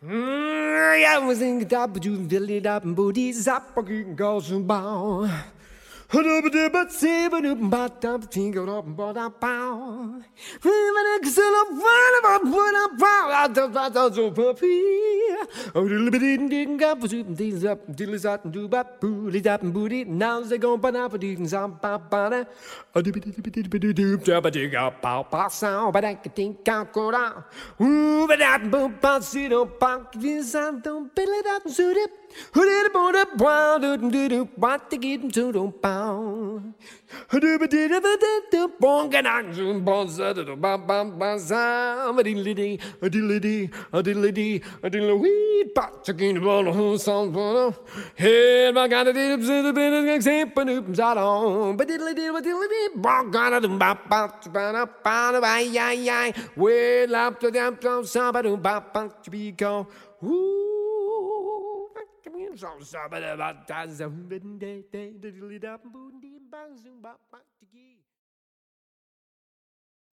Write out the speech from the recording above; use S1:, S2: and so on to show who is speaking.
S1: I was in the top, but you feel it up and booties up, I can go some bow. But see, but you bought up, think of up and bought up bow. Even a son of one of a put up bow out of that also puppy. Oh, little bit didn't go for shooting things up, diddly sat and do bap, booty up and booty. Now they go but up for doing some pop on it. A dip jab a dig up, pow, sound, but I can think I'll go down. Ooh, but that boom, bounce it up, pop, this I don't bill it up, suit it. Who did about a brown, do, what to get him to the pound? Who did a bong and action, bonds at the bam, a diddly, a diddly, a diddly, a diddly, wee, pot, chicken, ball, who sound, head, my god, it is a bit of example, oops, I don't, but diddly, bong, out of the bap, ay, well, up to them, somebody, bap, to be gone, ooh. So,